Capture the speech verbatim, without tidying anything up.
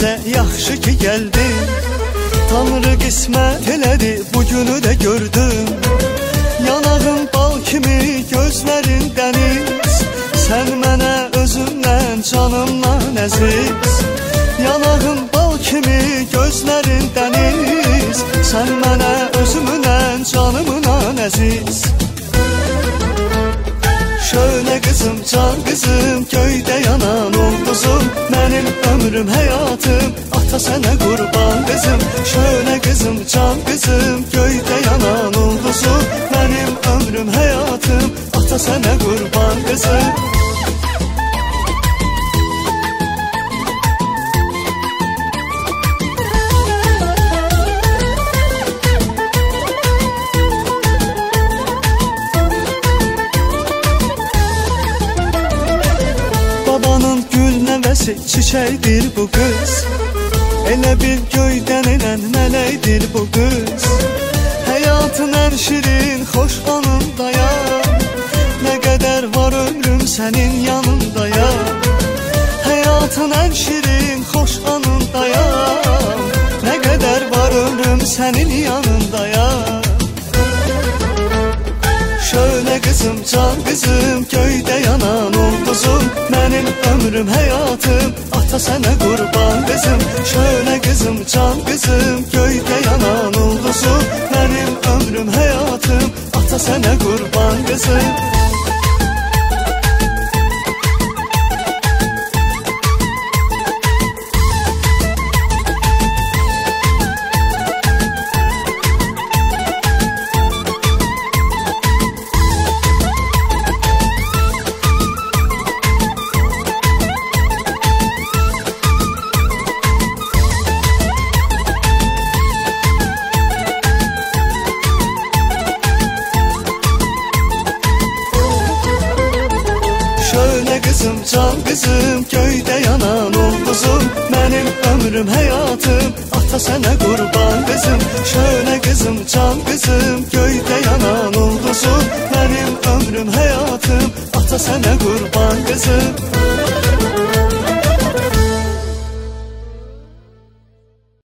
bizə yaxşı ki gəldin. Tanrı qismət elədi, bugünü də gördüm. Yanağın bal kimi, gözlərin dəniz. Sən mənə özündən, canımdan əziz. Yanağın bal kimi, gözlərin dəniz. Sən mənə özümdən, canımdan əziz. Şöyle kızım, can kızım, göydə yanan ulduzum. Mənim ömrüm, həyatım, ata sənə qurban kızım. Şöyle kızım, can kızım, göydə yanan ulduzum. Mənim ömrüm, həyatım, ata sənə qurban kızım. Çiçəkdir bu qız, elə bir göydən enən mələkdir bu qız. Həyatın ən şirin, xoş anındayam. Nə qədər var ömrüm sənin yanındayam. Həyatın ən şirin, xoş anındayam. Nə qədər var ömrüm sənin yanındayam. Şöyle kızım, can kızım, göydə yanan ulduzum. Mənim ömrüm, həyatım, ata sənə qurban kızım. Şöyle kızım, can kızım, göydə yanan ulduzum. Mənim ömrüm, həyatım, ata sənə qurban kızım. Kızım, can kızım, göydə yanan ulduzum. Mənim ömrüm, həyatım, ata sənə qurban kızım.